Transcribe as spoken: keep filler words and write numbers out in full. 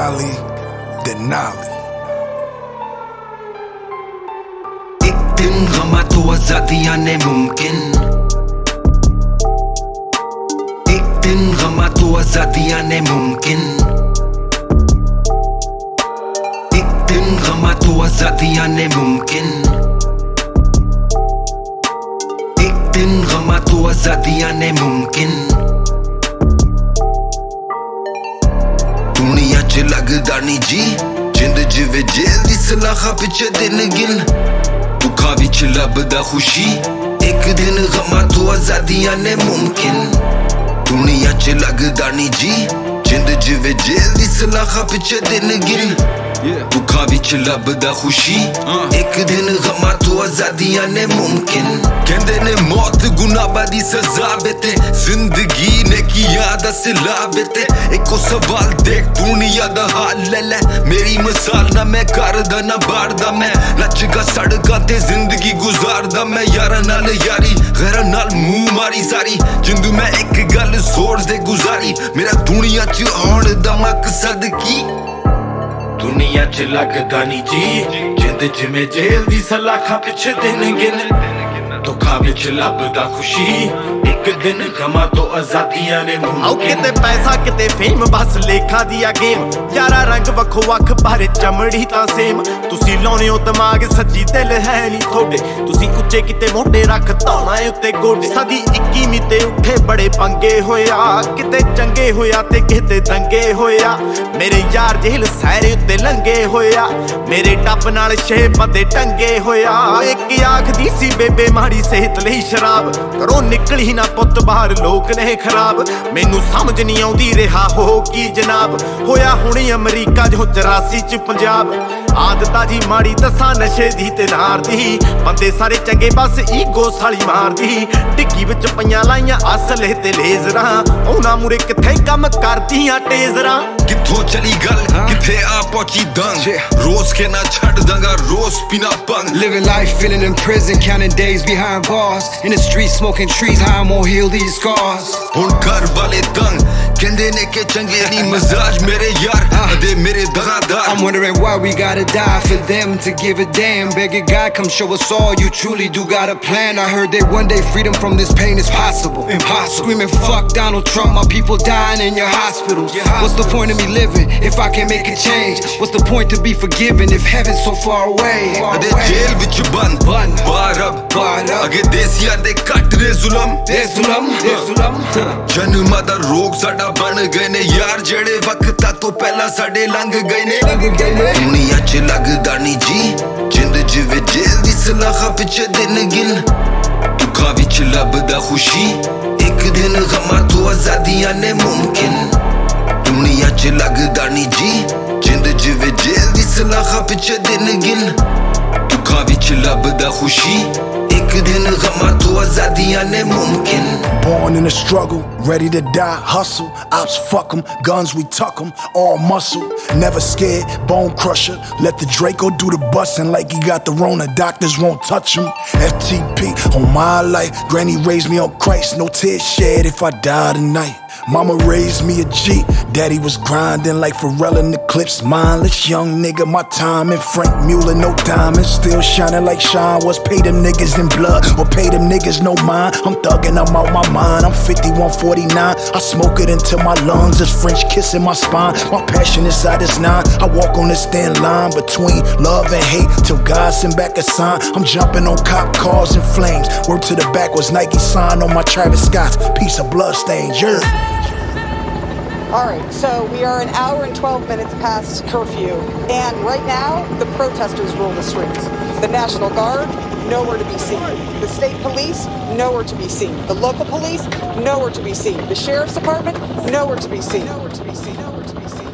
Gali, Denali. एक दिन गमा तो आजादियां ने मुमकिन, एक दिन गमा तो आजादियां ने मुमकिन, एक दिन गमा तो आजादियां ने मुमकिन, एक दिन गमा तो आजादियां ने मुमकिन। दुनिया च लगदा नी जी जिंद जिवे जेल दी सलाखा पिछे दिन गिन, दुखा विच लभदा खुशी एक दिन गमा तो आजादियां ने मुमकिन। दुनिया च लगदा नी जी जिंद जिवे जेल दी सलाखा पिछे दिन गिन, दुखा विच लभदा खुशी एक दिन गमा तो आजादियां ने मुमकिन। कहंदे ने मौत गुनाह दी सजा वे ते जिंदगी ने किया दा सिला वे ते। इको सवाल देख दुनिया दा हाल ले ले, मेरी मिसाल ना मैं करदा ना बारदा, मैं नचगा सड़कां ते जिंदगी गुजारदा। मैं यारां नाल यारी गैरां नाल मुंह मारी सारी जिंदू मैं एक गल जोर दे गुजारी। मेरा दुनिया च आउण दा मकसद की, दुनिया च लगदा नी जी जिंद जिवें जेल दी सलाखा पिछे दिन गिन, दुखा विच लभदा खुशी एक दिन गमा तो आजादियां ने मुमकिन। किते पैसा किते फेम बस लेखा दिया गेम, यारा रंग वखो वख पर चमड़ी तां सेम। तुसी लाउने हो दिमाग सज्जी दिल है नी थोड़े, तुसी उच्चे किते मोढे रख धौना उत्ते गोडे। सदी इक्कीवीं ते उठे बड़े पंगे होया, किते चंगे होया ते किते दंगे होया। मेरे यार जेल सैरे उत्ते लंगे होया, मेरे टप नाल छे बंदे टंगे होया। एक आखदी सी बेबे माड़ी सेहत लई शराब, घरों निकली ना पुत बाहर लोक ने खराब। मैनू समझ नहीं आउंदी रिहा हो की जनाब, होया हुणी अमरीका जो चौरासी च पंजाब। आदता जी माड़ी दसा नशे दी ते नार दी, बंदे सारे चंगे बस ईगो साली मार दी। डिग्गी विच पईयां लाइयां असले ते लेजरां, उहनां मूरे किथे कम करदियां टेजरां। कित्थों चली गल किथे आ पहुंची दंग, रोज के ना छड़ दंगा रोज पीना पंग। Living life feeling in prison, counting days behind bars, in the streets smoking trees, how I'm gonna heal these scars. हुण घर वाले तंग कहंदे ने के चंगे नी मजाज मेरे यार अदे मेरे दगादार। I'm wondering why we gotta die for them to give a damn. Begging God come show us all you truly do got a plan. I heard that one day freedom from this pain is possible. Impossible. Screaming fuck Donald Trump, my people dying in your hospitals. What's the point of me living if I can't make a change? What's the point to be forgiven if heaven's so far away? अदे jail विच बंद बाहर अब अगे देसियां दे cut दे जुलम दे जुलम दे जुलम। जन्म दा रोग साडा बन गए ने यार, जेड़े वक्तां तो पहला साडे लंघ गए ने। दुनिया च लगदा नी जी जिंद जिवे जेल दी सलाखा पिछे दिन गिन, दुखा विच लभदा खुशी एक दिन गमा तो आजादियां ने मुमकिन। दुनिया च लगदा नी जी जिंद जिवे जेल दी सलाखा पिछे दिन गिन, दुखा विच लभदा खुशी एक दिन गमा तो आजादियां ने मुमकिन। Born in a struggle, ready to die, hustle. Ops fuck 'em, guns we tuck 'em, all muscle. Never scared, bone crusher. Let the Draco do the bustin' like he got the Rona. Doctors won't touch him. F T P on my life. Granny raised me on Christ, no tears shed if I die tonight. Mama raised me a G, daddy was grinding like Pharrell in the clips. Mindless young nigga, my time and Frank Mueller, no diamonds. Still shining like Sean was. Pay them niggas in blood or pay them niggas no mind. I'm thugging, I'm out my mind. I'm fifty-one forty-nine. I smoke it until my lungs is French kissing my spine. My passion inside is nine. I walk on this thin line between love and hate till God send back a sign. I'm jumping on cop cars and flames. Word to the back was Nike sign on my Travis Scott's piece of blood stains. Yeah. All right, so we are an hour and twelve minutes past curfew, and right now, the protesters rule the streets. The National Guard, nowhere to be seen. The state police, nowhere to be seen. The local police, nowhere to be seen. The Sheriff's Department, nowhere to be seen. Nowhere to be seen. Nowhere to be seen.